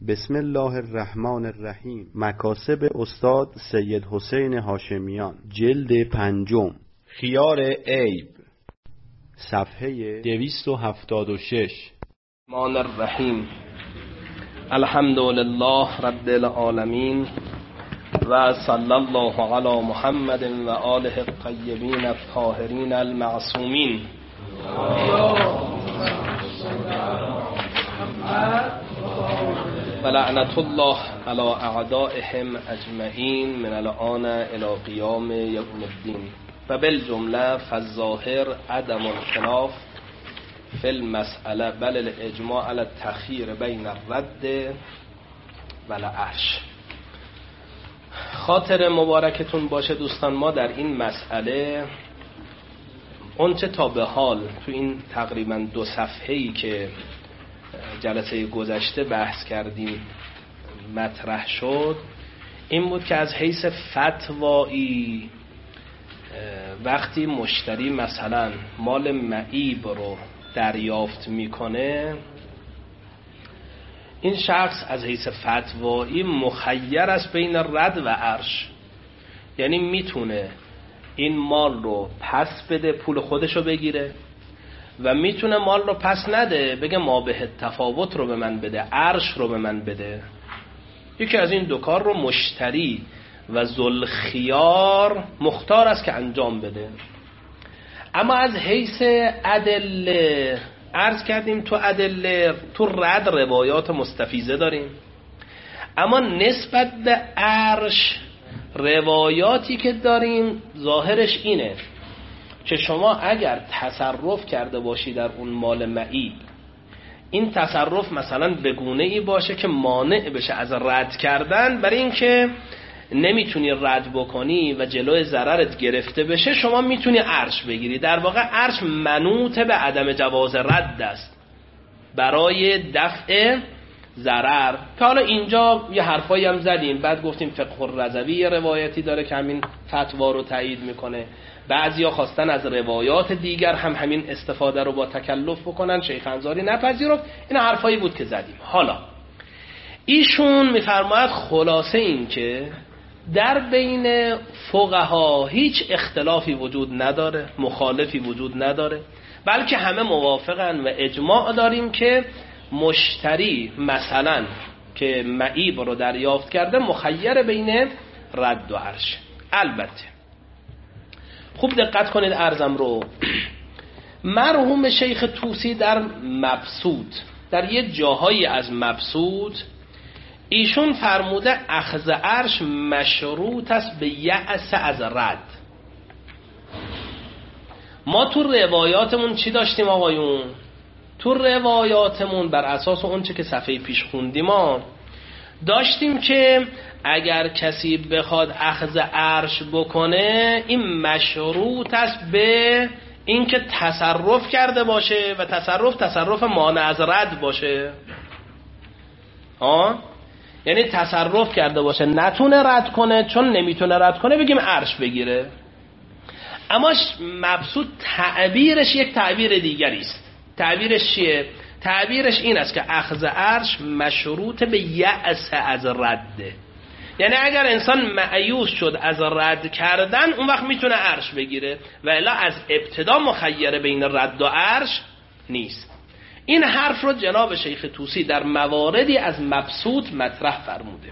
بسم الله الرحمن الرحیم. مکاسب استاد سید حسین هاشمیان، جلد 5، خیار عیب، صفحه 276. الرحمن الرحیم. الحمد لله رب العالمین و صلی الله علی محمد و آله الطیبین الطاهرین المعصومین. و لعنت الله علی اعدائهم اجمعین من الان الی قیام یوم الدین. و بالجمله فالظاهر عدم الخلاف فی المسئله بل الاجماع علی التخییر بین الرد و العرش. خاطر مبارکتون باشه دوستان، ما در این مسئله اونچه تا به حال تو این تقریبا 2 صفحه‌ای که جلسه گذشته بحث کردیم مطرح شد، این بود که از حیث فتوایی وقتی مشتری مثلا مال معیب رو دریافت میکنه، این شخص از حیث فتوایی مخیر است بین رد و عرش. یعنی میتونه این مال رو پس بده، پول خودشو بگیره، و میتونه مال رو پس نده، بگه ما به تفاوت رو به من بده، عرش رو به من بده. یکی از این 2 کار رو مشتری و ذوالخیار مختار است که انجام بده. اما از حیث ادله عرض کردیم تو ادله تو رد روایات مستفیضه داریم، اما نسبت به عرش روایاتی که داریم ظاهرش اینه که شما اگر تصرف کرده باشی در اون مال معیب، این تصرف مثلا به گونه‌ای باشه که مانع بشه از رد کردن، برای اینکه نمیتونی رد بکنی و جلوی ضررت گرفته بشه، شما میتونی عرش بگیری. در واقع عرش منوط به عدم جواز رد است برای دفع ضرر. که حالا اینجا یه حرفایی هم زدیم، بعد گفتیم فقه الرضوی یه روایتی داره که همین فتوا رو تایید میکنه. بعضیا خواستن از روایات دیگر هم همین استفاده رو با تکلف بکنن، شیخ انصاری نپذیرفت. این حرفایی بود که زدیم. حالا ایشون میفرماید خلاصه این که در بین فقها هیچ اختلافی وجود نداره، مخالفی وجود نداره، بلکه همه موافقن و اجماع داریم که مشتری مثلا که معیب رو دریافت کرده مخیر بین رد و عرش. البته خوب دقت کنید عرضم رو. مرحوم شیخ طوسی در مبسوط، در یه جاهایی از مبسوط، ایشون فرموده اخذ عرش مشروط است به یأس از رد. ما تو روایاتمون چی داشتیم آقایون؟ تو روایاتمون بر اساس اون چه که صفحه پیش خوندیم ما داشتیم که اگر کسی بخواد اخذ عرش بکنه، این مشروط است به اینکه تصرف کرده باشه و تصرف مانع از رد باشه. یعنی تصرف کرده باشه، نتونه رد کنه، چون نمیتونه رد کنه بگیم عرش بگیره. اما مبسوط تعبیرش یک تعبیر دیگری است. تعبیرش چیه؟ تعبیرش این است که اخذ عرش مشروط به یأس از رده. یعنی اگر انسان مایوس شد از رد کردن، اون وقت میتونه عرش بگیره، و الا از ابتدا مخیر بین رد و عرش نیست. این حرف رو جناب شیخ طوسی در مواردی از مبسوط مطرح فرموده.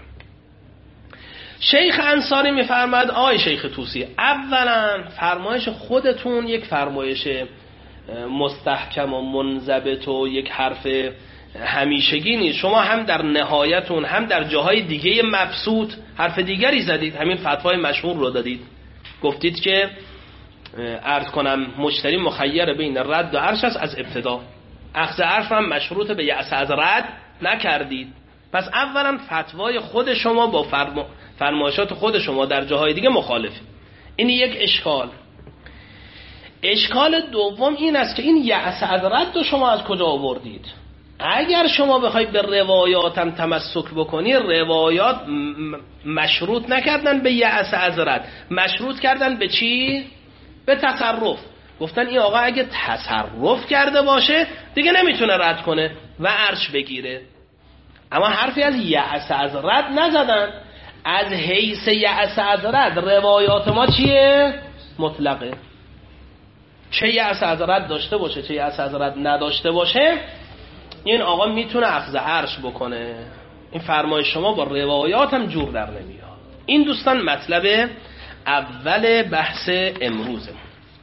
شیخ انصاری میفرماد آی شیخ طوسی، اولا فرمایش خودتون یک فرمایش مستحکم و منضبط و یک حرف همیشگی نیست. شما هم در نهایتون هم در جاهای دیگه مبسوط حرف دیگری زدید، همین فتوای مشهور رو دادید، گفتید که عرض کنم مشتری مخیر بین رد و عرش است از ابتدا. اخذ عرش هم مشروط به یأس از رد نکردید. پس اولا فتوای خود شما با فرمایشات خود شما در جاهای دیگه مخالفه. این یک اشکال. اشکال دوم این است که این یأس از رد رو شما از کجا آوردید؟ اگر شما بخواید به روایاتم تمسک بکنی، روایات مشروط نکردن به یأس از رد، مشروط کردن به چی؟ به تصرف. گفتن این آقا اگه تصرف کرده باشه دیگه نمیتونه رد کنه و عرش بگیره. اما حرفی از یأس از رد نزدن. از حیث یأس از رد روایات ما چیه؟ مطلقه. چه یأس از رد داشته باشه چه یأس از رد نداشته باشه، این آقا میتونه اخذ عرش بکنه. این فرمای شما با روایات هم جور در نمیاد. این دوستان مطلب اول بحث امروزه.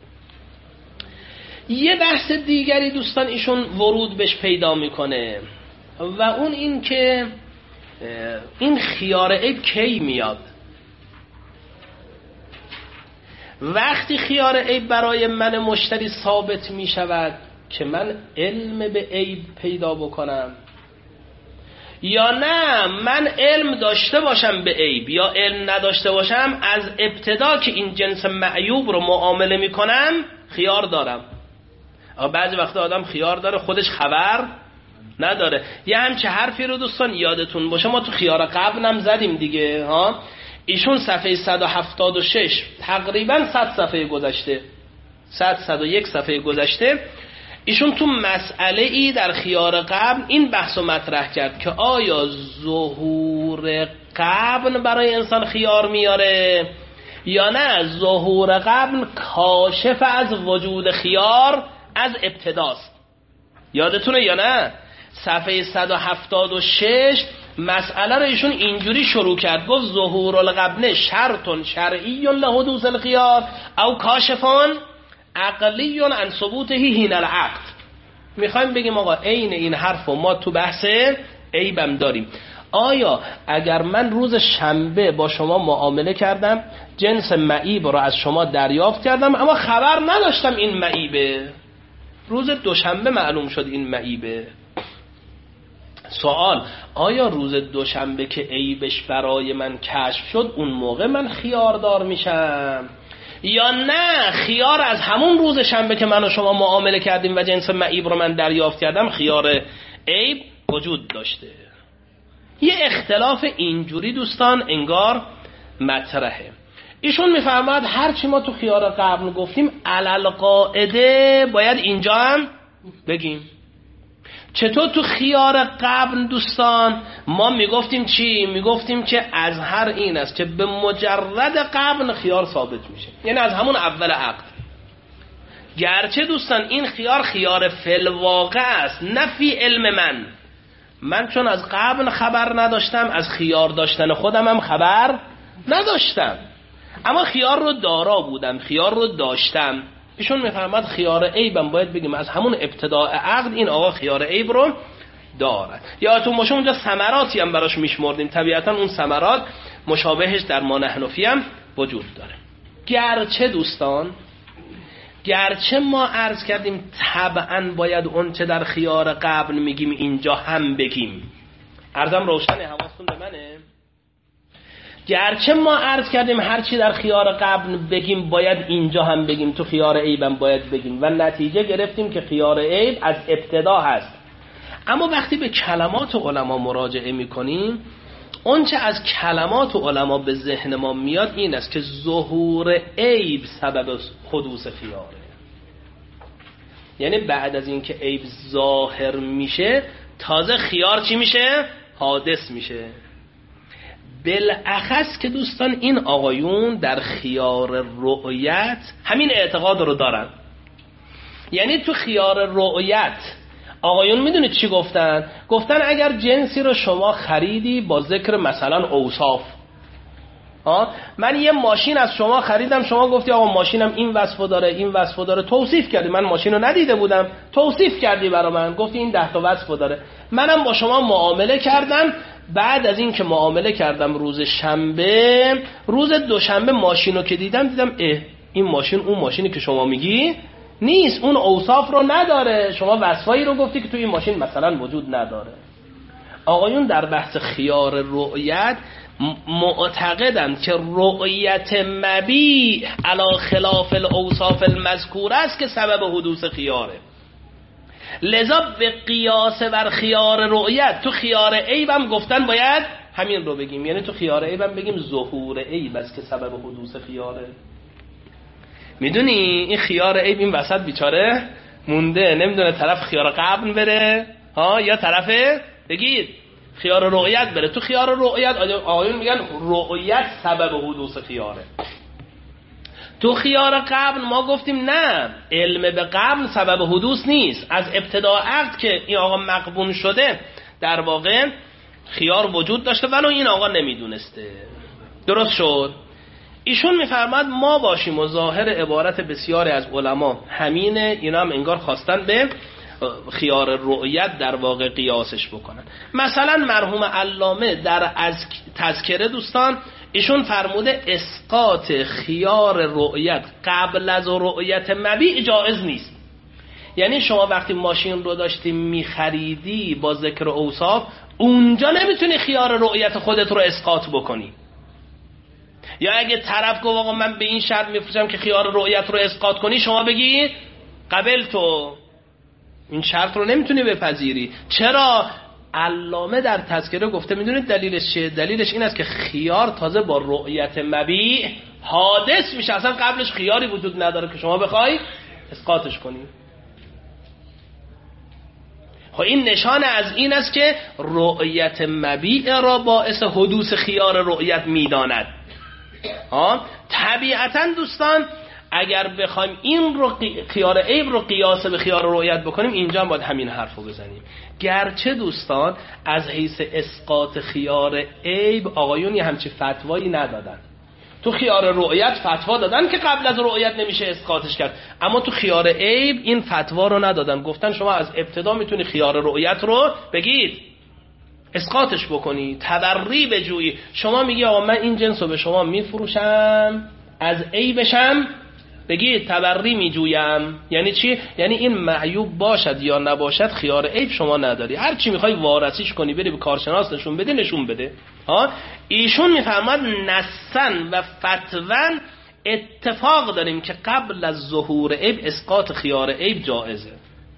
یه بحث دیگری دوستان ایشون ورود بهش پیدا میکنه و اون این که این خیار عیب کی میاد. وقتی خیار عیب برای من مشتری ثابت میشود که من علم به عیب پیدا بکنم، یا نه من علم داشته باشم به عیب یا علم نداشته باشم، از ابتدا که این جنس معیوب رو معامله میکنم خیار دارم. بعضی وقتا آدم خیار داره خودش خبر نداره. یه همچه حرفی رو دوستان یادتون باشه ما تو خیار قبل هم زدیم دیگه ها. ایشون صفحه 176 تقریبا 100 صفحه گذشته 101 صفحه گذشته ایشون تو مسئله ای در خیار قبل این بحث رو مطرح کرد که آیا ظهور قبل برای انسان خیار میاره یا نه ظهور قبل کاشف از وجود خیار از ابتداست. یادتونه یا نه؟ صفحه 176 مسئله رو ایشون اینجوری شروع کرد، گفت ظهور القبل شرط شرعی لحدوث الخیار او کاشفان عقلی عن ثبوته حین العقد. میخوایم بگیم آقا عین این حرف ما تو بحث عیبم داریم. آیا اگر من روز شنبه با شما معامله کردم، جنس معیب رو از شما دریافت کردم اما خبر نداشتم این معیبه، روز دوشنبه معلوم شد این معیبه، سوال آیا روز دوشنبه که عیبش برای من کشف شد اون موقع من خیاردار میشم یا نه خیار از همون روز شنبه که من و شما معامله کردیم و جنس معیب رو من دریافت کردم خیار عیب وجود داشته؟ یه اختلاف اینجوری دوستان انگار مطرحه. ایشون میفرماد هرچی ما تو خیار قبل گفتیم علل قاعده باید اینجا هم بگیم. چطور تو خیار قبل دوستان ما میگفتیم چی؟ میگفتیم که از هر این است که به مجرد قبل خیار ثابت میشه، یعنی از همون اول عقد. گرچه دوستان این خیار فی‌الواقع است، نه فی علم من چون از قبل خبر نداشتم از خیار داشتن خودم هم خبر نداشتم، اما خیار رو دارا بودم، خیار رو داشتم. ایشون میفرماد خیار عیبم باید بگیم از همون ابتداء عقد این آقا خیار عیب رو داره. یادتون باشه اونجا ثمراتی هم براش میشمردیم، طبیعتا اون ثمرات مشابهش در ما نحنفی هم وجود داره. گرچه دوستان گرچه ما عرض کردیم طبعا باید اون چه در خیار قبل میگیم اینجا هم بگیم، عرضم روشنه، حواستون به منه. گرچه ما عرض کردیم هرچی در خیار قبل بگیم باید اینجا هم بگیم، تو خیار عیبم باید بگیم و نتیجه گرفتیم که خیار عیب از ابتدا هست. اما وقتی به کلمات علما مراجعه میکنیم اون چه از کلمات علما به ذهن ما میاد این است که ظهور عیب سبب حدوث خیاره، یعنی بعد از این که عیب ظاهر میشه تازه خیار چی میشه؟ حادث میشه. بالاخص که دوستان این آقایون در خیار رؤیت همین اعتقاد رو دارن. یعنی تو خیار رؤیت آقایون میدونید چی گفتن؟ گفتن اگر جنسی رو شما خریدی با ذکر مثلا اوصاف، من یه ماشین از شما خریدم، شما گفتی آقا ماشینم این وصفو داره این وصفو داره، توصیف کردی، من ماشین رو ندیده بودم، توصیف کردی برا من، گفتی این 10 تا وصفو داره، منم با شما معامله کردم. بعد از این که معامله کردم روز شنبه، روز دوشنبه ماشین رو که دیدم این ماشین اون ماشینی که شما میگی نیست، اون اوصاف رو نداره، شما وصفایی رو گفتی که توی این ماشین مثلا وجود نداره. آقایون در بحث خیار رؤیت معتقدند که رؤیت مبیع علی خلاف الاوصاف المذکوره است که سبب حدوث خیاره. لذا به قیاس بر خیار رؤیت تو خیار عیبم گفتن باید همین رو بگیم، یعنی تو خیار عیبم بگیم ظهور عیب است که سبب حدوث خیاره. میدونی این خیار عیب این وسط بیچاره مونده، نمیدونه طرف خیار قبل بره یا طرف بگید خیار رؤیت بره. تو خیار رؤیت آقایون میگن رؤیت سبب حدوث خیاره. تو خیار قبل ما گفتیم نه، علم به قبل سبب حدوث نیست. از ابتدا عقد که این آقا مقبون شده در واقع خیار وجود داشته ولو این آقا نمیدونسته. درست شد؟ ایشون میفرماد ما باشیم و ظاهر عبارت بسیاری از علما همینه. اینا هم انگار خواستن به خیار رؤیت در واقع قیاسش بکنن. مثلا مرحوم علامه در از تذکره دوستان ایشون فرموده اسقاط خیار رؤیت قبل از رؤیت مبیع جایز نیست. یعنی شما وقتی ماشین رو داشتی میخریدی با ذکر اوصاف اونجا نمیتونی خیار رؤیت خودت رو اسقاط بکنی. یا اگه طرف گفت آقا من به این شرط میفروشم که خیار رؤیت رو اسقاط کنی، شما بگی قبل تو این شرط رو نمیتونی بپذیری. چرا؟ علامه در تذکره گفته میدونید دلیلش چیه؟ دلیلش این است که خیار تازه با رؤیت مبیع حادث میشه، اصلا قبلش خیاری وجود نداره که شما بخوای اسقاطش کنی. خب این نشان از این است که رؤیت مبیع را باعث حدوث خیار رؤیت میداند. طبیعتا دوستان اگر بخوایم این رو خیار عیب رو قیاس به خیار رؤیت بکنیم اینجا هم باید همین حرف رو بزنیم. گرچه دوستان از حیث اسقاط خیار عیب آقایون یه همچی فتوایی ندادن. تو خیار رؤیت فتوا دادن که قبل از رؤیت نمیشه اسقاطش کرد، اما تو خیار عیب این فتوا رو ندادن. گفتن شما از ابتدا میتونی خیار رؤیت رو بگید اسقاطش بکنی، تبری بجویی. شما میگی آقا من این جنس رو به شما میفروشم، از عیبشم بگید تبری میجویم. یعنی چی؟ یعنی این معیوب باشد یا نباشد خیار عیب شما نداری، هر چی میخوای وارثیش کنی بری به کارشناس نشون بده نشون بده. ایشون میفرماد نصن و فتون اتفاق داریم که قبل از ظهور عیب اسقاط خیار عیب جائزه.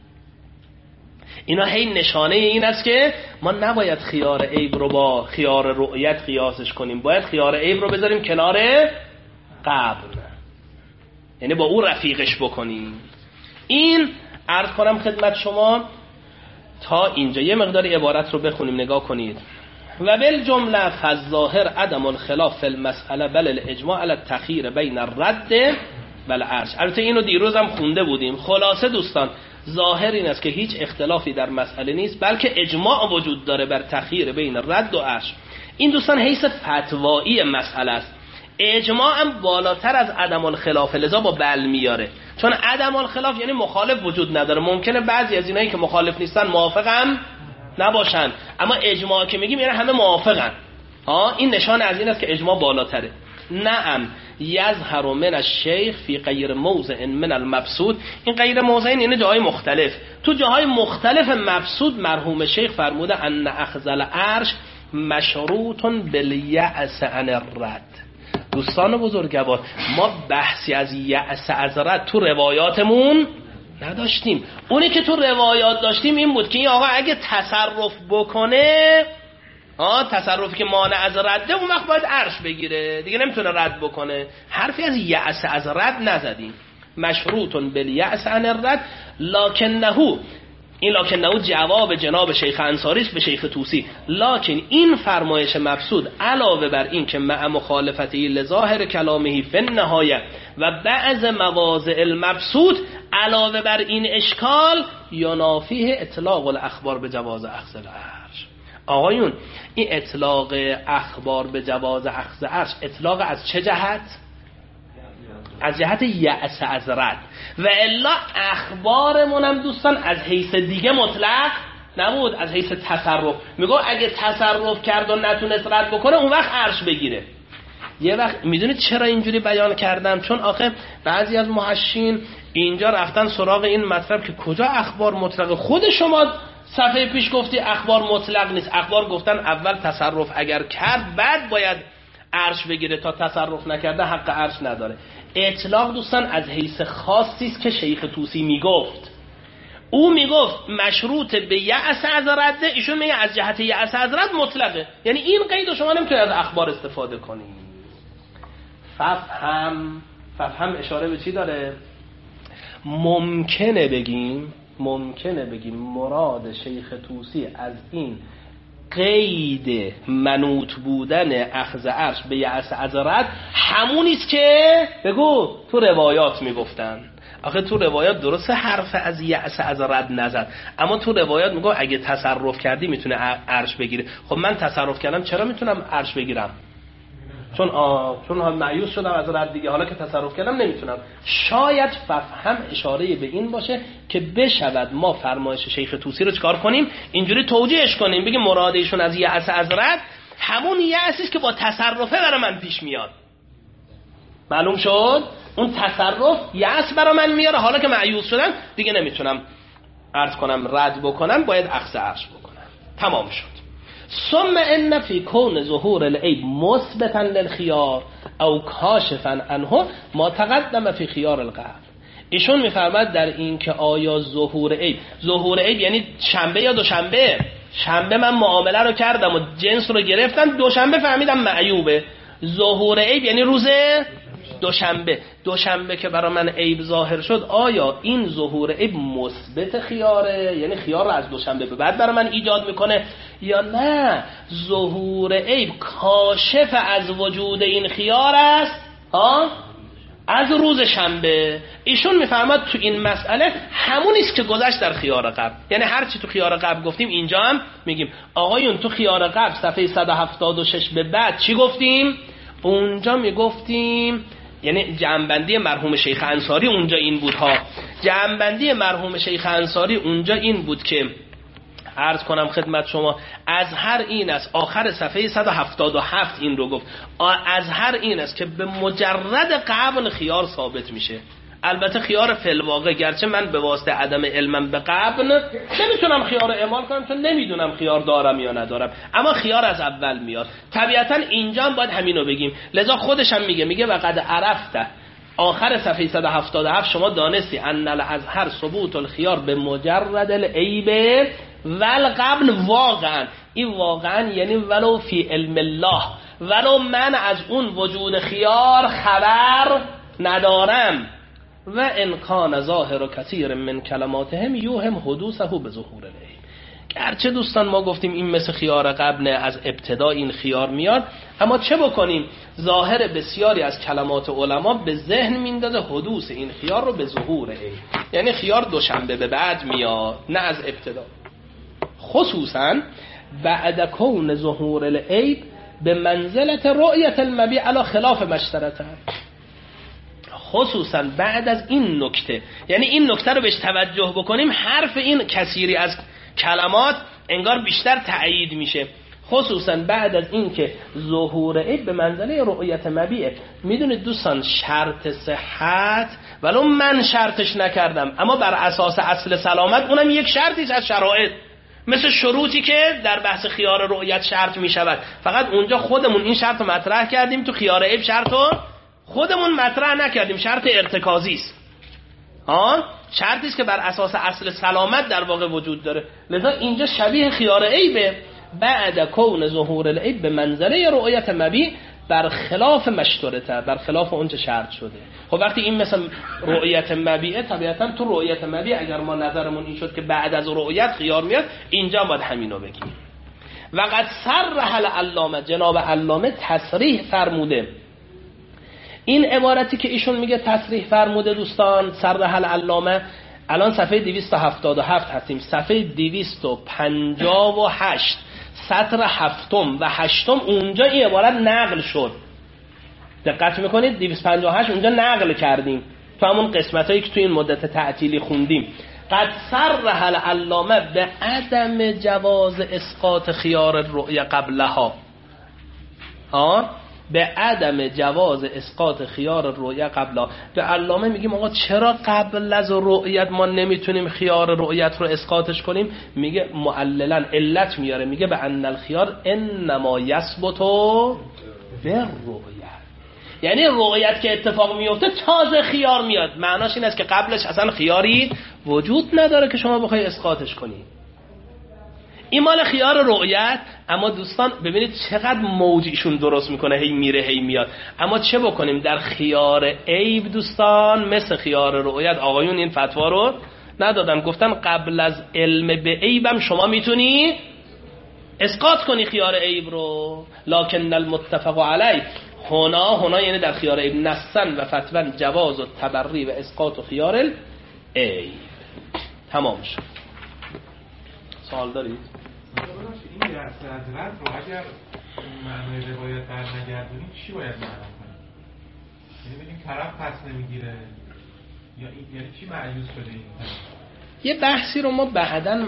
اینا هی نشانه این است که ما نباید خیار عیب رو با خیار رؤیت قیاسش کنیم، باید خیار عیب رو بذاریم کنار قبل، یعنی با او رفیقش بکنیم. این عرض کنم خدمت شما تا اینجا. یه مقدار عبارت رو بخونیم نگاه کنید. و بالجمله فالظاهر عدم الخلاف فی المسئله بل الاجماع علی التخییر بین الرد و العرش. البته اینو دیروز هم خونده بودیم. خلاصه دوستان ظاهر این است که هیچ اختلافی در مسئله نیست، بلکه اجماع وجود داره بر تخییر بین رد و عرش. این دوستان حیث فتوایی مسئله است. اجماع هم بالاتر از عدم الخلاف، لذا با بل میاره، چون عدم الخلاف یعنی مخالف وجود نداره. ممکنه بعضی از اینایی که مخالف نیستن موافق هم نباشن، اما اجماع که میگیم یعنی همه موافقن. این نشان از این است که اجماع بالاتره. نعم یظهر من الشیخ فی غیر موضع من المبسوط. این غیر موضع یعنی جاهای مختلف. تو جاهای مختلف مبسوط مرحوم شیخ فرموده ان اخذ العرش مشروط بالیأس عن الرد. دوستان بزرگوار ما بحثی از یأس از رد تو روایاتمون نداشتیم. اونی که تو روایات داشتیم این بود که این آقا اگه تصرف بکنه، تصرفی که مانع از رده، اون وقت باید عرش بگیره دیگه، نمیتونه رد بکنه. حرفی از یأس از رد نزدیم. مشروطن بالیأس عن الرد لکنه، این لکنه جواب جناب شیخ انصاری است به شیخ طوسی. لکن این فرمایش مبسوط علاوه بر این که مع مخالفتی لظاهر کلامه فی النهایه و بعض مواضع المبسوط، علاوه بر این اشکال ینافیه اطلاق الاخبار به جواز اخذ العرش. آقایون این اطلاق اخبار به جواز اخذ عرش اطلاق از چه جهت؟ از جهت یأس از رد. و الا اخبارمون هم دوستان از حیث دیگه مطلق نبود، از حیث تصرف. میگو اگه تصرف کرد و نتونست رد بکنه اون وقت عرش بگیره. یه وقت میدونید چرا اینجوری بیان کردم؟ چون آخه بعضی از محشین اینجا رفتن سراغ این مطلب که کجا اخبار مطلق. خود شما صفحه پیش گفتی اخبار مطلق نیست. اخبار گفتن اول تصرف اگر کرد بعد باید عرش بگیره، تا تصرف نکرده حق عرش نداره. اطلاق دوستان از حیث خاصی است که شیخ طوسی میگفت. او میگفت مشروط به یأس از رده، ایشون میگه از جهت یأس از رد مطلقه. یعنی این قید شما نمیتونید از اخبار استفاده کنید. فهم اشاره به چی داره؟ ممکنه بگیم مراد شیخ طوسی از این قید منوط بودن اخذ عرش به یأس از رد همونیست که بگو تو روایات میگفتن. آخه تو روایات درسته حرف از یأس از رد نزد، اما تو روایات میگه اگه تصرف کردی میتونه عرش بگیره. خب من تصرف کردم چرا میتونم عرش بگیرم؟ چون مایوس شدم از رد دیگه، حالا که تصرف کردم نمیتونم. شاید فهم اشاره به این باشه که بشود ما فرمایش شیخ طوسی رو چکار کنیم؟ اینجوری توجیهش کنیم، بگیم مراد ایشون از یأس از رد همون یأسی است که با تصرفه برای من پیش میاد. معلوم شد؟ اون تصرف یأس برای من میاره، حالا که مایوس شدم دیگه نمیتونم عرض کنم رد بکنم، باید اخذ عرش بکنم. تمام شد. ثم ان فی کون ظهور العیب مثبتا للخیار او کاشفا عنه ما تقدم فی خیار القبل. ایشون میفرماد در این که آیا ظهور عیب یعنی شنبه یا دوشنبه؟ شنبه من معامله رو کردم و جنس رو گرفتم، دوشنبه فهمیدم معیوبه. ظهور عیب یعنی روز دوشنبه که برای من عیب ظاهر شد، آیا این ظهور عیب مثبت خیاره، یعنی خیار رو از دوشنبه به بعد برای من ایجاد میکنه، یا نه ظهور عیب کاشف از وجود این خیار است از روز شنبه؟ ایشون میفرماد تو این مسئله همونیست که گذشت در خیار قبل. یعنی هر چی تو خیار قبل گفتیم اینجا هم میگیم. آقایون تو خیار قبل صفحه 176 به بعد چی گفتیم؟ اونجا میگفتیم، یعنی جمع‌بندی مرحوم شیخ انصاری اونجا این بود ها. جمع‌بندی مرحوم شیخ انصاری اونجا این بود که عرض کنم خدمت شما، از هر این است، آخر صفحه 177 این رو گفت، از هر این است که به مجرد قبل خیار ثابت میشه. البته خیار فی‌الواقع، گرچه من به واسطه عدم علمم به قبل نمیتونم خیار اعمال کنم چون نمیدونم خیار دارم یا ندارم، اما خیار از اول میاد. طبیعتا اینجا هم باید همینو بگیم، لذا خودش هم میگه وقد عرفته، آخر صفحه 177 شما دانستی ان الازهر ثبوت الخیار به مجرد العیب والقبل. واقعا این واقعا یعنی ولو فی علم الله، ولو من از اون وجود خیار خبر ندارم. و انکان ظاهر و کثیر من کلماتهم یوهم حدوثه به ظهور العیب. گرچه دوستان ما گفتیم این مثل خیار قبل از ابتدا این خیار میاد، اما چه بکنیم؟ ظاهر بسیاری از کلمات علما به ذهن میندازه حدوث این خیار رو به ظهور عیب، یعنی خیار دوشنبه به بعد میاد نه از ابتدا. خصوصا بعد کون ظهور العیب به منزلت رؤیت المبیع علی خلاف مشترطه، خصوصا بعد از این نکته، یعنی این نکته رو بهش توجه بکنیم، حرف این کثیری از کلمات انگار بیشتر تأیید میشه. خصوصا بعد از این که ظهور عیب به منزله رؤیت مبیع. میدونید دوستان شرط صحت ولو من شرطش نکردم، اما بر اساس اصل سلامت اونم یک شرطی از شرایط، مثل شروطی که در بحث خیار رؤیت شرط میشود، فقط اونجا خودمون این شرط رو مطرح کردیم، تو خیار عیب شرط رو خودمون مطرح نکردیم، شرط ارتکازی است. شرطی است که بر اساس اصل سلامت در واقع وجود داره. لذا اینجا شبیه خیار عیبه، بعد کون ظهور العیب به منزله رؤیت مبیع بر خلاف مشترطه، بر خلاف اونچه شرط شده. خب وقتی این مثل رؤیت مبیعه، طبیعتا تو رؤیت مبیع اگر ما نظرمون این شد که بعد از رؤیت خیار میاد، اینجا باید همینو بگیم. وقد صرح العلامه، جناب علامه تصریح فرموده. این عبارتی که ایشون میگه تصریح فرموده دوستان، صرح العلامه، الان صفحه 277 هستیم، صفحه 258 سطر 7 و 8 اونجا این عبارت نقل شد. دقت میکنید 258 اونجا نقل کردیم تو همون قسمتایی که تو این مدت تعطیلی خوندیم. قد صرح العلامه به عدم جواز اسقاط خیار الرؤیا قبلها، به عدم جواز اسقاط خیار الرؤیا قبلها. به علامه میگیم آقا چرا قبل از رؤیت ما نمیتونیم خیار رؤیت رو اسقاطش کنیم؟ میگه معللا علت میاره، میگه به ان الخیار انما یثبت بالرؤیا، یعنی رؤیت که اتفاق میفته تازه خیار میاد. معناش این است که قبلش اصلا خیاری وجود نداره که شما بخوای اسقاطش کنی. این مال خیار رؤیت. اما دوستان ببینید چقدر موجیشون درست میکنه، هی میره هی میاد. اما چه بکنیم در خیار عیب دوستان؟ مثل خیار رؤیت آقایون این فتوا رو ندادن، گفتن قبل از علم به عیبم شما میتونی اسقاط کنی خیار عیب رو. لکن المتفق علیه هنا یعنی در خیار عیب نصن و فتوا جواز و تبری و اسقاط و خیار العیب. تمام شد. سوال دارید؟ این حضرت رو اگر معنی روایت برنگردونیم چی باید معنی کنیم؟ یعنی بگیم طرف پس نمیگیره یا یعنی چی معیوز شده این طرف؟ یه بحثی رو ما بعداً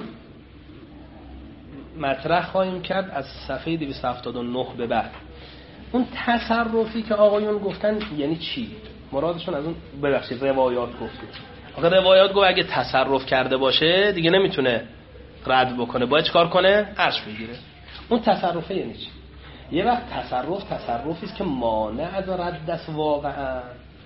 مطرح خواهیم کرد از صفحه 279 به بعد. اون تصرفی که آقایون گفتن یعنی چی؟ مرادشون از اون ببخشید روایات گفتید. آقا روایات گفت اگه تصرف کرده باشه دیگه نمیتونه رد بکنه، باید چیکار کنه؟ عرش بگیره. اون تصرفه یعنی چی؟ یه وقت تصرفی است که مانع از رد است واقعا.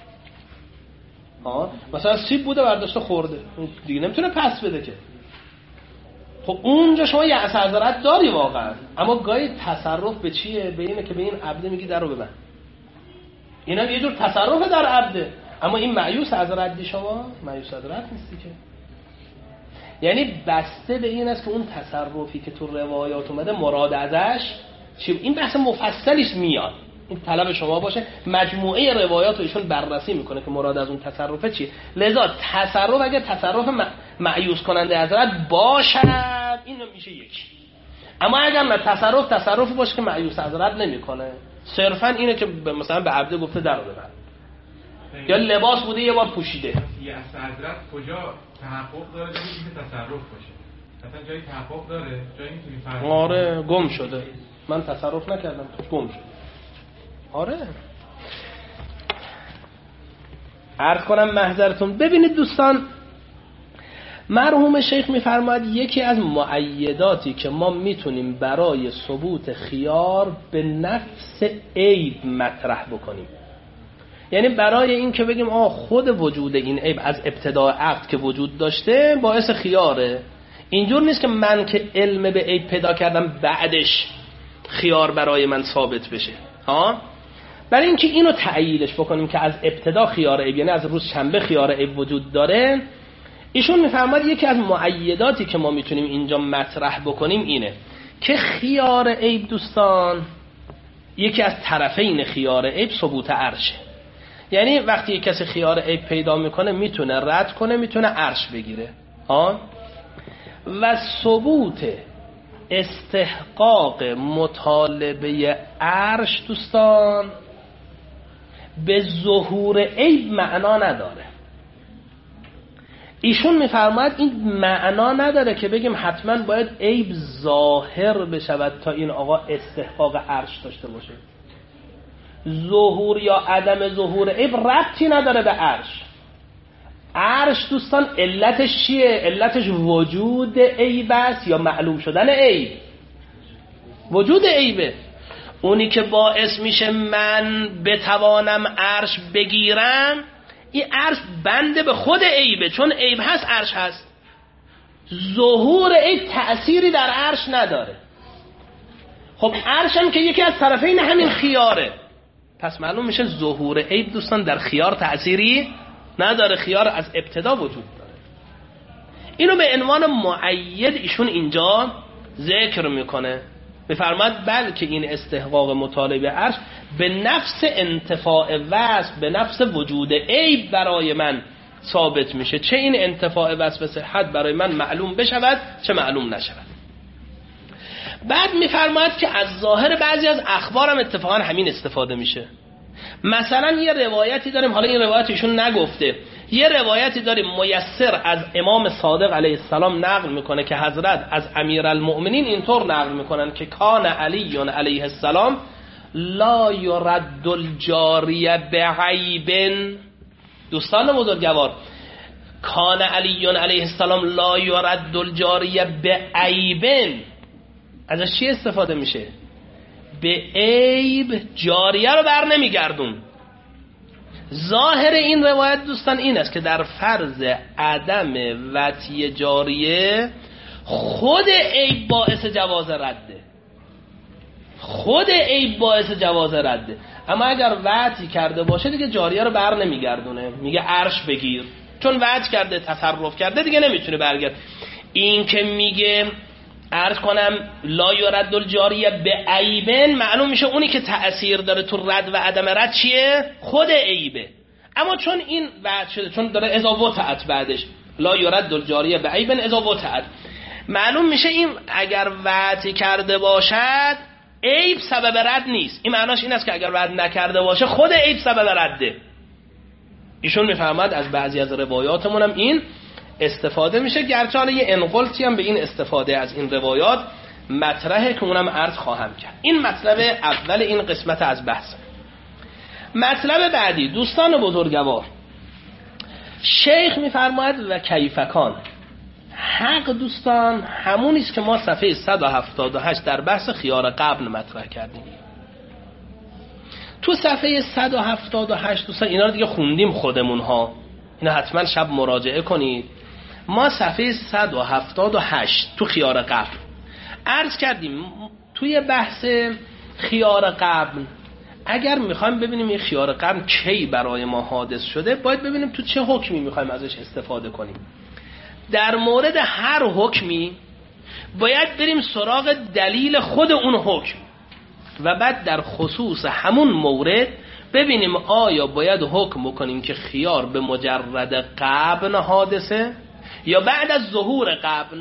مثلا سیب بوده برداشته خورده دیگه نمیتونه پس بده که. خب اونجا شما یه اثر رد داری واقعا، اما گاهی تصرف به چیه؟ به اینه که به این عبد میگی درو ببند. اینا یه جور تصرف در عبده، اما این معیوس از ردی شما معیوس از رد نیستی که. یعنی بسته به این است که اون تصرفی که تو روایات اومده مراد ازش چی. این بحث مفصلیش میاد، این طلب شما باشه. مجموعه روایات رو ایشون بررسی میکنه که مراد از اون تصرفه چیه. لذا تصرف اگه تصرف معیوس کننده از رد باشد این میشه یکی، اما اگر نه تصرفی باشه که معیوس از رد نمیکنه، صرفا اینه که مثلا به عبده گفته درو ببند یا لباس بوده یه بار پوشیده. یه اثر حضرت کجا تحقق داره که تصرف باشه؟ مثلا جایی تحقق داره، جایی میتونی فرض. آره گم شده، من تصرف نکردم گم شد. آره عرض کنم محضرتون. ببینید دوستان، مرحوم شیخ میفرماید یکی از مؤیداتی که ما میتونیم برای ثبوت خیار به نفس عیب مطرح بکنیم، یعنی برای این که بگیم خود وجود این عیب از ابتداء عقد که وجود داشته باعث خیاره. اینجور نیست که من که علم به عیب پیدا کردم بعدش خیار برای من ثابت بشه. برای اینکه اینو تعییلش بکنیم که از ابتدا خیار عیب، یعنی از روز شنبه خیار عیب وجود داره، ایشون میفرماید یکی از مؤیداتی که ما میتونیم اینجا مطرح بکنیم اینه که خیار عیب دوستان یکی از طرفین خیار عیب ثبوت عرشه. یعنی وقتی یک کسی خیار عیب پیدا میکنه میتونه رد کنه، میتونه عرش بگیره. و ثبوت استحقاق مطالبه عرش دوستان به ظهور عیب معنا نداره. ایشون میفرماید این معنا نداره که بگیم حتما باید عیب ظاهر بشود تا این آقا استحقاق عرش داشته باشه. ظهور یا عدم ظهور عیب ربطی نداره به عرش. عرش دوستان علتش چیه؟ علتش وجود عیب است یا معلوم شدن عیب؟ وجود عیبه. اونی که باعث میشه من بتوانم عرش بگیرم، این عرش بنده به خود عیبه، چون عیب هست عرش هست. ظهور عیب تأثیری در عرش نداره. خب عرش هم که یکی از طرفین همین خیاره، پس معلوم میشه ظهور عیب دوستان در خیار تأثیری نداره، خیار از ابتدا وجود داره. اینو به عنوان مؤید ایشون اینجا ذکر میکنه، میفرماید بلکه این استحقاق مطالبه عرش به نفس انتفاع وصف، به نفس وجود عیب برای من ثابت میشه، چه این انتفاع وصف و صحت برای من معلوم بشود چه معلوم نشود. بعد میفرماید که از ظاهر بعضی از اخبارم اتفاقا همین استفاده میشه. مثلا یه روایتی داریم، حالا این روایت ایشون نگفته، یه روایتی داریم میسر از امام صادق علیه السلام نقل میکنه که حضرت از امیرالمؤمنین اینطور نقل میکنن که کان علی علیه السلام لا یرد الجاریه بعیب. دوستان بزرگوار، کان علی علیه السلام لا یرد الجاریه بعیب، ازش چی استفاده میشه؟ به عیب جاریه رو بر نمیگردون. ظاهر این روایت دوستان این است که در فرض عدم وطی جاریه خود عیب باعث جواز رده، خود عیب باعث جواز رده، اما اگر وطی کرده باشه دیگه جاریه رو بر نمیگردونه، میگه عرش بگیر، چون وطی کرده تصرف کرده دیگه نمیتونه برگرد. این که میگه عرض کنم لا یرد الجاریه به عیبن، معلوم میشه اونی که تأثیر داره تو رد و عدم رد چیه؟ خود عیبه. اما چون این بعد شده، چون داره اذا وطئت بعدش لا یرد الجاریه به عیبن اذا وطئت، معلوم میشه این اگر وعده کرده باشد عیب سبب رد نیست. این معناش این است که اگر وعده نکرده باشه خود عیب سبب رده. ایشون میفهمد از بعضی از روایاتمون هم این استفاده میشه، گرچه حالا یه انقلتی هم به این استفاده از این روایات مطرحه که اونم عرض خواهم کرد. این مطلب اول این قسمت از بحث. مطلب بعدی دوستان بزرگوار، شیخ میفرماید و کیفکان، حق دوستان همون است که ما صفحه 178 در بحث خیار قبل مطرح کردیم. تو صفحه 178 دوستان اینا رو دیگه خوندیم خودمون ها، اینا حتما شب مراجعه کنید. ما صفحه 178 تو خیار قبل عرض کردیم توی بحث خیار قبل اگر میخوایم ببینیم این خیار قبل کی برای ما حادث شده، باید ببینیم تو چه حکمی میخوایم ازش استفاده کنیم. در مورد هر حکمی باید بریم سراغ دلیل خود اون حکم و بعد در خصوص همون مورد ببینیم آیا باید حکم بکنیم که خیار به مجرد قبل حادثه یا بعد از ظهور قبل.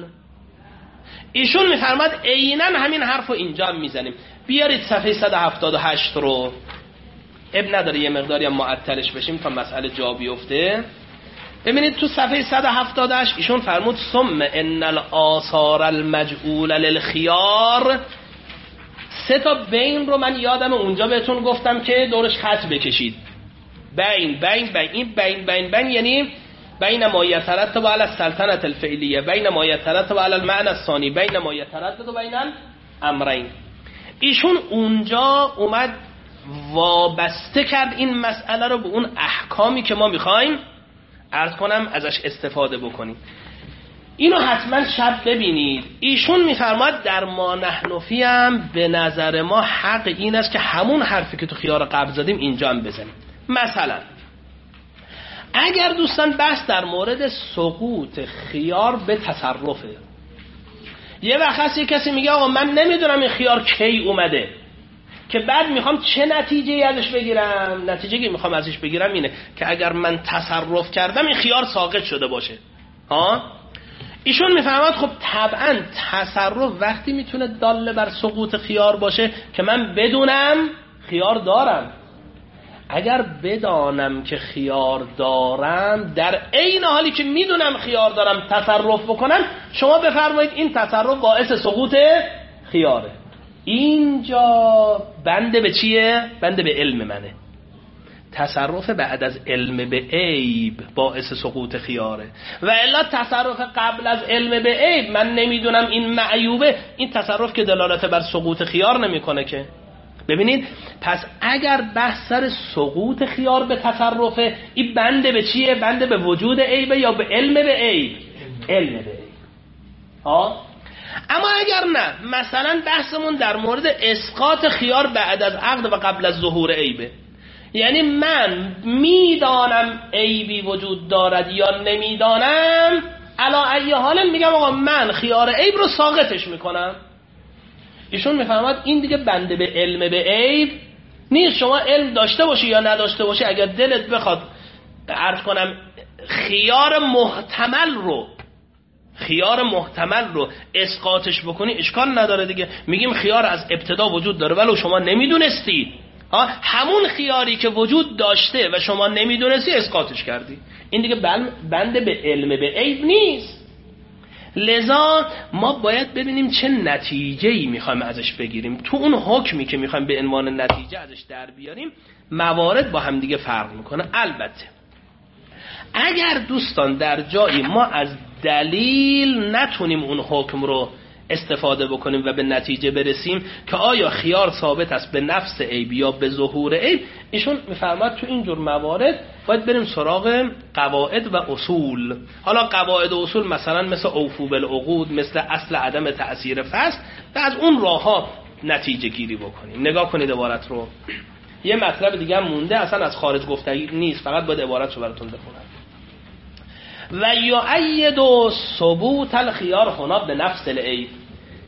ایشون میفرماد عیناً همین حرف رو اینجا هم میزنیم. بیارید صفحه 178 رو، اب نداره یه مقداری هم معطلش بشیم تا مسئله جا بیفته. ببینید تو صفحه 178 ایشون فرمود ثم ان الاثار المجعول للخيار. سه تا بین رو من یادم اونجا بهتون گفتم که دورش خط بکشید. بین بین بین، این بین بین بین یعنی بین ما یترتب علی السلطنه الفعلیه، بین ما یترتب علی المعنى الثانی، بین ما یتردد بین الامرین. ایشون اونجا اومد وابسته کرد این مسئله رو به اون احکامی که ما میخوایم عرض کنم ازش استفاده بکنیم. اینو حتما شب ببینید. ایشون میفرماد در ما نحنفی هم به نظر ما حق این است که همون حرفی که تو خیار قبل زدیم اینجا هم بزنیم. مثلا اگر دوستان بحث در مورد سقوط خیار به تصرفه، یه وقت هست یه کسی میگه آقا من نمیدونم این خیار کی اومده که بعد میخوام چه نتیجه ازش بگیرم. نتیجه که میخوام ازش بگیرم اینه که اگر من تصرف کردم این خیار ساقط شده باشه. ایشون میفهمد خب طبعا تصرف وقتی میتونه داله بر سقوط خیار باشه که من بدونم خیار دارم. اگر بدانم که خیار دارم در عین حالی که میدونم خیار دارم تصرف بکنم، شما بفرمایید این تصرف باعث سقوط خیاره. اینجا بنده به چیه؟ بنده به علم منه. تصرف بعد از علم به عیب باعث سقوط خیاره و الا تصرف قبل از علم به عیب من نمیدونم این معیوبه، این تصرف که دلالت بر سقوط خیار نمیکنه که. ببینید پس اگر بحث سر سقوط خیار به تصرفه، این بنده به چیه؟ بنده به وجود عیبه یا به علم به عیب؟ علم به عیب. اما اگر نه، مثلا بحثمون در مورد اسقاط خیار بعد از عقد و قبل از ظهور عیبه، یعنی من میدانم عیبی وجود دارد یا نمیدانم، علا ای حال میگم آقا من خیار عیب رو ساقطش میکنم. ایشون میفهمد این دیگه بنده به علم به عیب نیست. شما علم داشته باشی یا نداشته باشی، اگر دلت بخواد عرض کنم خیار محتمل رو اسقاطش بکنی اشکال نداره دیگه. میگیم خیار از ابتدا وجود داره ولو شما نمیدونستی، همون خیاری که وجود داشته و شما نمیدونستی اسقاطش کردی. این دیگه بنده به علم به عیب نیست. لذا ما باید ببینیم چه نتیجه‌ای میخوایم ازش بگیریم. تو اون حکمی که میخوایم به عنوان نتیجه ازش در بیاریم موارد با هم دیگه فرق میکنه. البته اگر دوستان در جایی ما از دلیل نتونیم اون حکم رو استفاده بکنیم و به نتیجه برسیم که آیا خیار ثابت است به نفس عیب یا به ظهور عیب، ایشون میفرماد تو این جور موارد باید بریم سراغ قواعد و اصول. حالا قواعد و اصول مثلا مثل اوفو بالعقود، مثل اصل عدم تأثیر فصل، و از اون راه‌ها نتیجه گیری بکنیم. نگاه کنید عبارت رو. یه مطلب دیگه هم مونده، اصلا از خارج گفتگی نیست، فقط باید عبارت رو براتون بخونم. و یؤید ثبوت الخیار هنا به نفس العیب.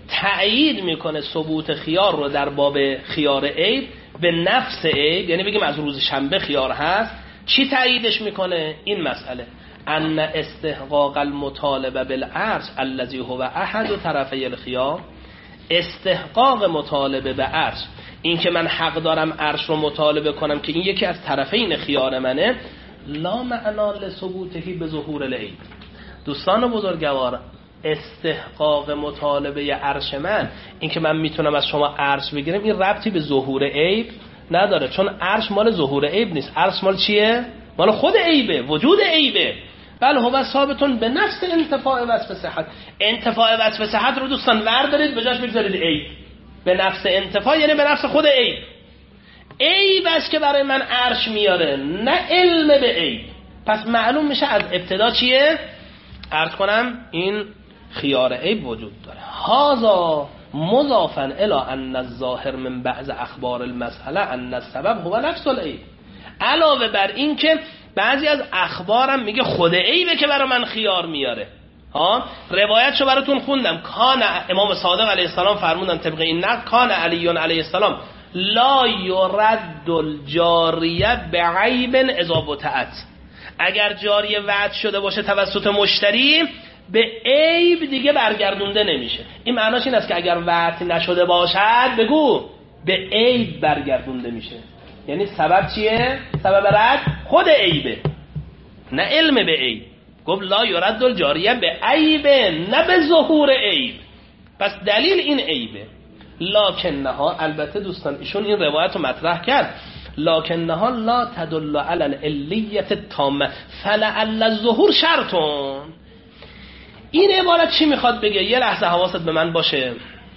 تأیید میکنه ثبوت خیار رو در باب خیار عیب به نفس عیب، یعنی بگیم از روز شنبه خیار هست. چی تأییدش میکنه؟ این مسئله ان استحقاق المطالبه بالعرش الذي هو احد طرفی الخیار، استحقاق مطالبه به عرش، این که من حق دارم عرش رو مطالبه کنم که این یکی از طرفین خیار منه، لا معنا لثبوتهی به ظهور العیب. دوستان بزرگوار، استحقاق مطالبه عرش من، این که من میتونم از شما عرش بگیرم، این ربطی به ظهور عیب نداره، چون عرش مال ظهور عیب نیست. عرش مال چیه؟ مال خود عیبه، وجود عیبه. بله هو ثابتون به نفس انتفاع وصف صحت. انتفاع وصف صحت رو دوستان وردارید به جاش بگذارید عیب. به نفس انتفاع یعنی به نفس خود عیب. عیب است که برای من عرش میاره، نه علم به عیب. پس معلوم میشه از ابتدا چیه؟ عرض کنم این خیار عیب وجود داره. هذا مضافا الی ان الظاهر من بعض اخبار المسئله ان السبب هو نفس العیب. علاوه بر این که بعضی از اخبارم میگه خود عیبه که برای من خیار میاره. روایتشو براتون خوندم. کان امام صادق علیه السلام فرمودن طبق این نقل، کان علی علیه السلام لا یرد الجاریه بعیب اذا بتعت. اگر جاریه وعد شده باشه توسط مشتری، به عیب دیگه برگردونده نمیشه. این معناش این است که اگر وعد نشده باشد بگو به عیب برگردونده میشه. یعنی سبب چیه؟ سبب رد خود عیبه، نه علم به عیب. گفت لا یرد الجاریه به عیب، نه به ظهور عیب. پس دلیل این عیبه. لکنها، البته دوستان ایشون این روایت رو مطرح کرد، لکنها لا تدل علی العلیت التامه فلعل الظهور شرطون. این عبارت چی میخواد بگه؟ یه لحظه حواست به من باشه.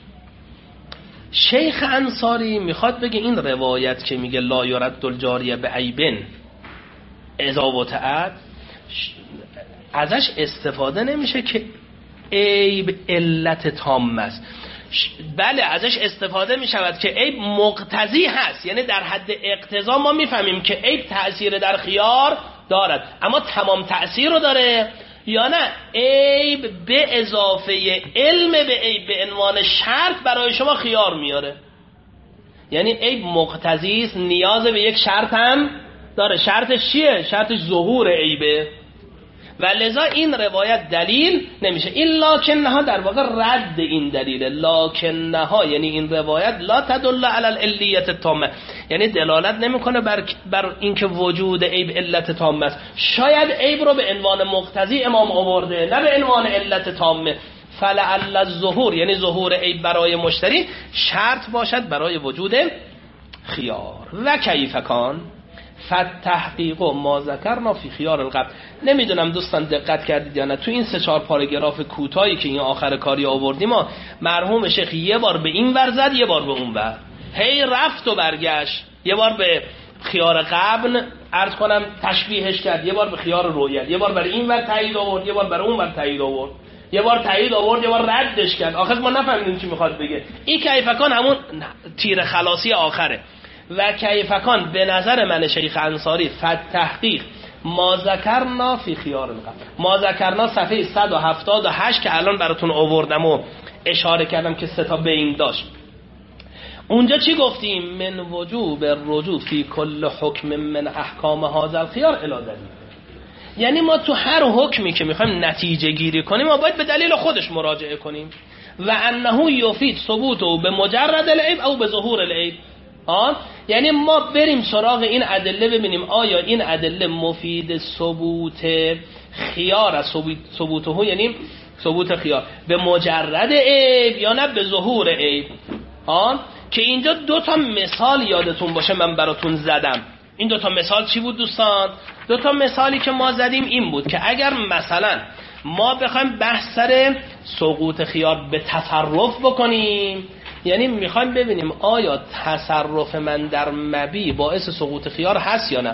شیخ انصاری میخواد بگه این روایت که میگه لا یرد الجاریه به عیبن اذا وطئت، ازش استفاده نمیشه که عیب علت تام است. بله ازش استفاده میشود که عیب مقتضی هست، یعنی در حد اقتضا ما میفهمیم که عیب تأثیر در خیار دارد، اما تمام تأثیر رو داره یا نه؟ عیب به اضافه علم به عیب به عنوان شرط برای شما خیار میاره. یعنی عیب مقتضی است، نیاز به یک شرط هم داره. شرطش چیه؟ شرطش ظهور عیبه و لذا این روایت دلیل نمیشه. این لکنها در واقع رد این دلیله. لکنها یعنی این روایت لا تدل علی العلیت التامه، یعنی دلالت نمیکنه بر اینکه وجود عیب علت تامه است. شاید عیب رو به عنوان مقتضی امام آورده، نه به عنوان علت تامه. فلعل الظهور یعنی ظهور عیب برای مشتری شرط باشد برای وجود خیار. و کیف کان فتحقیق ما ذکرنا فی خیار القبل. نمیدونم دوستان دقت کردید یا نه، تو این 3-4 پاراگراف کوتاهی که این آخر کاری آوردیم ما مرحوم شیخ یه بار به این ور زد، یه بار به اون ور، هی رفت و برگشت. یه بار به خیار قبل عرض کنم تشبیهش کرد، یه بار به خیار رویت، یه بار برای این ور تایید آورد، یه بار برای اون ور تایید آورد، یه بار تایید آورد، یه بار ردش کرد. آخر ما نفهمیدیم چی میخواد بگه. این کیفکان همون تیر خلاصی آخره. و کیفکان به نظر من شیخ انصاری فتحقیق ما ذکرنا فی خیار القبل. ما ذکرنا صفحه 178 که الان براتون آوردم و اشاره کردم که 3 تا بین داشت. اونجا چی گفتیم؟ من وجوب الرجوع فی کل حکم من احکام هذا الخیار الی دلیل. یعنی ما تو هر حکمی که میخوایم نتیجه گیری کنیم ما باید به دلیل خودش مراجعه کنیم. و انه یفید ثبوته به مجرد العیب او به ظهور العیب. یعنی ما بریم سراغ این ادله ببینیم آیا این ادله مفید ثبوت خیار از ثبوته، یعنی ثبوت خیار به مجرد عیب یا نه به ظهور عیب. که اینجا 2 تا مثال یادتون باشه من براتون زدم. این 2 تا مثال چی بود دوستان؟ 2 تا مثالی که ما زدیم این بود که اگر مثلا ما بخوایم بحث سر سقوط خیار به تصرف بکنیم، یعنی میخوایم ببینیم آیا تصرف من در مبی باعث سقوط خیار هست یا نه.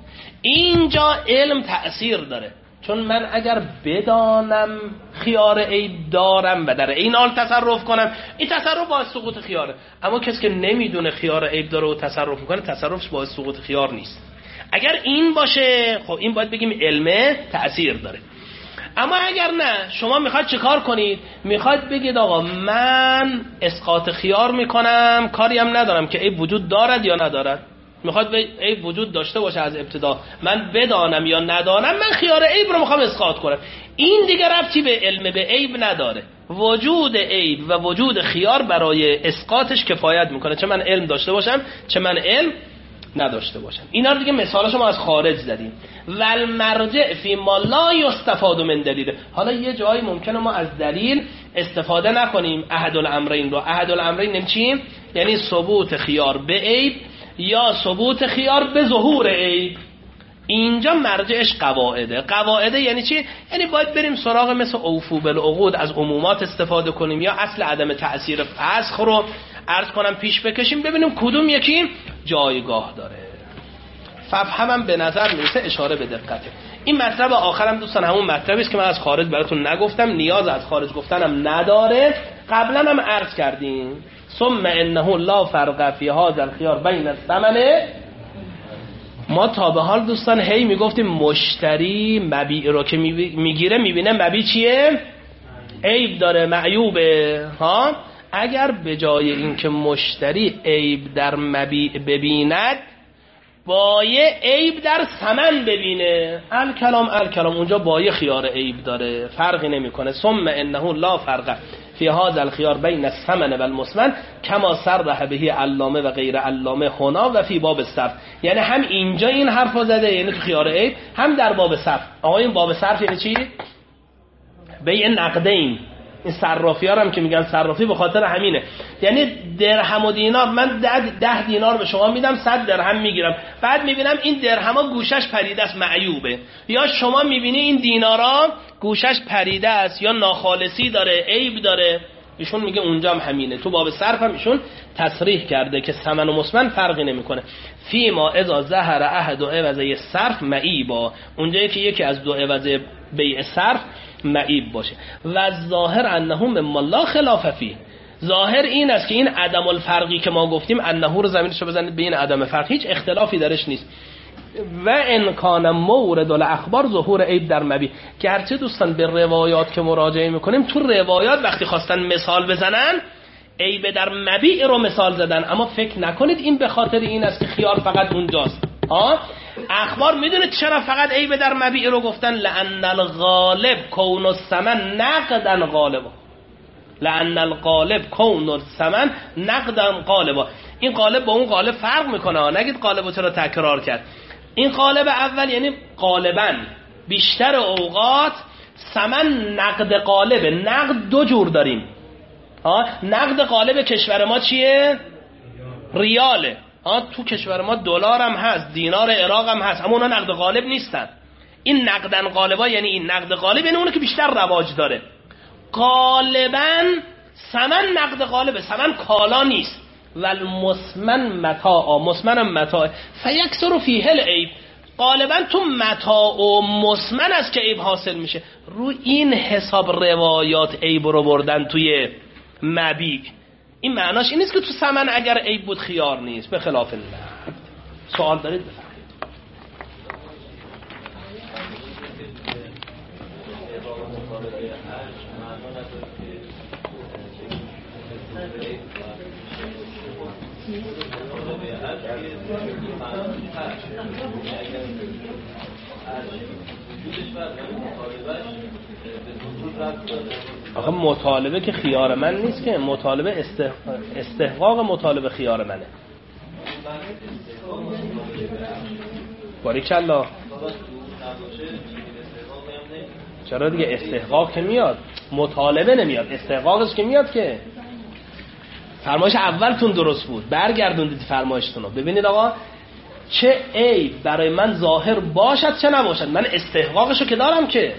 اینجا علم تأثیر داره، چون من اگر بدانم خیار عیب دارم و در این حال تصرف کنم، این تصرف باعث سقوط خیاره. اما کسی که نمیدونه خیار عیب داره و تصرف میکنه، تصرفش باعث سقوط خیار نیست. اگر این باشه خب این باید بگیم علم تأثیر داره. اما اگر نه، شما میخواید چیکار کنید؟ میخواید بگید آقا من اسقاط خیار میکنم، کاری هم ندارم که عیب وجود دارد یا ندارد. میخواد عیب وجود داشته باشه از ابتدا، من بدانم یا ندانم، من خیار عیب رو میخوام اسقاط کنم. این دیگه ربطی به علم به عیب نداره. وجود عیب و وجود خیار برای اسقاطش کفایت میکنه، چه من علم داشته باشم چه من علم نداشته باشم. اینا رو دیگه مثالاشو ما از خارج زدیم. والمرجع فی ما لا یستفاد من دلیل. حالا یه جایی ممکنه ما از دلیل استفاده نکنیم. احد الامرین رو، احد الامرین چی؟ یعنی ثبوت خیار به عیب یا ثبوت خیار به ظهور عیب. اینجا مرجعش قواعده. قواعده یعنی چی؟ یعنی باید بریم سراغ مثل اوفو بالعقود، از عمومات استفاده کنیم یا اصل عدم تأثیر فسخ رو عرض کنم پیش بکشیم، ببینیم کدوم یکی جایگاه داره. ففهمم به نظر میرسه اشاره به دقته. این مطلب آخرم دوستان همون مطلبی است که من از خارج براتون نگفتم، نیاز از خارج گفتنم نداره، قبلا هم عرض کردیم. ثم انه لا فرق فی هذا الخيار بین الثمن. ما تا به حال دوستان هی میگفتیم مشتری مبیع رو که میگیره میبینه مبیع چیه؟ عیب داره، معیوبه. ها اگر به جای اینکه مشتری عیب در مبیع ببیند، بایع عیب در ثمن ببینه، الکلام اونجا بایع خیار عیب داره، فرقی نمیکنه. ثم انه لا فرق فی هذا الخيار بین الثمن و المثمن کما صرح به علامه و غیر علامه هنا و فی باب الصرف. یعنی هم اینجا این حرفو زده، یعنی تو خیار عیب، هم در باب صرف. آقا این باب صرف یعنی چی؟ بیع نقدین. این صرافی ها هم که میگن صرافی به خاطر همینه، یعنی درهم و دینار، من 10 دینار به شما میدم 100 درهم میگیرم، بعد میبینم این درهما گوشش پریده است معیوبه، یا شما میبینی این دینارا گوشش پریده است یا ناخالصی داره، عیب داره. ایشون میگه اونجا هم همینه. تو باب صرف هم ایشون تصریح کرده که ثمن و مثمن فرقی نمیکنه. فی ما اذا ظهر احد عوضی صرف معیبا، اونجایی که یکی از دو عوض بیع صرف معیب باشه. و ظاهر انه مما لا خلاف فیه، ظاهر این است که این عدم الفرقی که ما گفتیم، انه رو زمینش رو بزنید بین عدم فرق، هیچ اختلافی درش نیست. و ان کان مورد الاخبار ظهور عیب در مبیع. گرچه دوستان به روایات که مراجعه میکنیم، تو روایات وقتی خواستن مثال بزنن عیب در مبیع رو مثال زدن، اما فکر نکنید این به خاطر این است که خیار فقط اونجاست. اخبار میدونید چرا فقط عیب در مبیع رو گفتن؟ لأن الغالب کون الثمن نقدا غالبا، لأن الغالب کون الثمن نقدا غالبا. این قالب با اون قالب فرق میکنه، نگید قالبو چرا تکرار کرد. این قالب اول یعنی غالبا بیشتر اوقات ثمن نقد قالبه. نقد دو جور داریم. نقد قالب کشور ما چیه؟ ریاله. تو کشور ما دلار هم هست، دینار عراق هم هست، اما اونا نقد غالب نیستن. این نقدن غالبا یعنی این نقد غالب، یعنی اونه که بیشتر رواج داره. غالبا ثمن نقد غالبه، ثمن کالا نیست. والمثمن متاع، مثمن متاع فیکثر فیه العیب. غالبا تو متاع و مثمن است که عیب حاصل میشه. رو این حساب روایات عیب رو بردن توی مبیع. این معناش این نیست که تو ثمن اگر عیب بود خیار نیست، به خلاف نه. سوال دارید بفرمایید. آخه مطالبه که خیار من نیست، که مطالبه استحقاق مطالبه خیار منه. باریکالله. چرا دیگه؟ استحقاق که میاد، مطالبه نمیاد، استحقاقش که میاد. که فرمایش اولتون درست بود، برگردوندید فرمایشتون رو. ببینید آقا چه عیب برای من ظاهر باشد چه نباشد، من استحقاقشو که دارم. که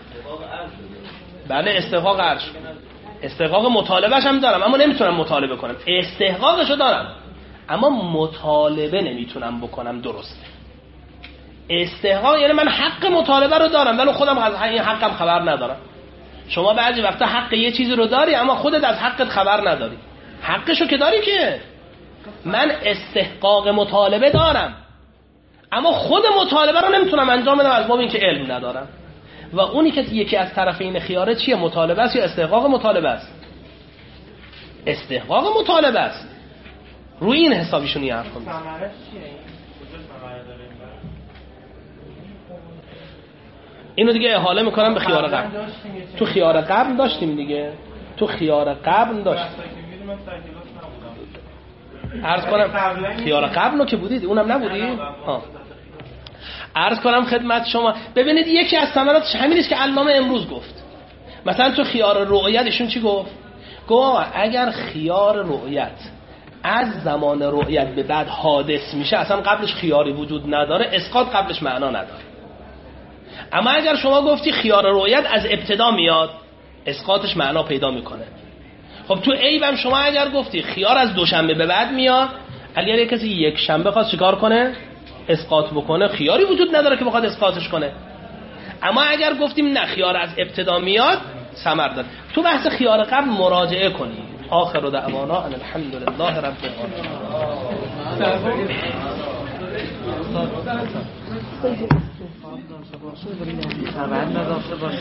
بله استحقاق عرش، استحقاق مطالبهش هم دارم، اما نمیتونم مطالبه کنم. استحقاقشو دارم اما مطالبه نمیتونم بکنم. درسته. استحقاق یعنی من حق مطالبه رو دارم ولی خودم از این حقم خبر ندارم. شما بعضی وقتا حق یه چیزی رو داری اما خودت از حقت خبر نداری. حقشو که داری. که من استحقاق مطالبه دارم اما خود مطالبه رو نمیتونم انجام بدم از باب اینکه علم ندارم. و اونی که یکی از طرفین خیاره چیه؟ مطالبه است یا استحقاق مطالبه است؟ استحقاق مطالبه است. روی این حسابیشون یه حرف کنید. اینو دیگه احاله میکنم به خیار قبل. تو خیار قبل داشتیم دیگه. تو خیار قبل داشتیم. عرض کنم خیار قبل رو که بودید اونم نبودید؟ عرض کنم خدمت شما ببینید یکی از ثمراتش همین است که علامه امروز گفت. مثلا تو خیار رؤیت ایشون چی گفت؟ گفت اگر خیار رؤیت از زمان رؤیت به بعد حادث میشه اصلا قبلش خیاری وجود نداره، اسقاط قبلش معنا نداره. اما اگر شما گفتی خیار رؤیت از ابتدا میاد، اسقاطش معنا پیدا میکنه. خب تو عیبم شما اگر گفتی خیار از دوشنبه به بعد میاد، اگر یک کسی یک شنبه خواست چیکار کنه؟ اسقاط بکنه، خیاری وجود نداره که بخواد اسقاطش کنه. اما اگر گفتیم نه خیار از ابتدا میاد، ثمر داره. تو بحث خیار قبل مراجعه کنی. آخر دعوانا ان الحمد لله رب العالمین.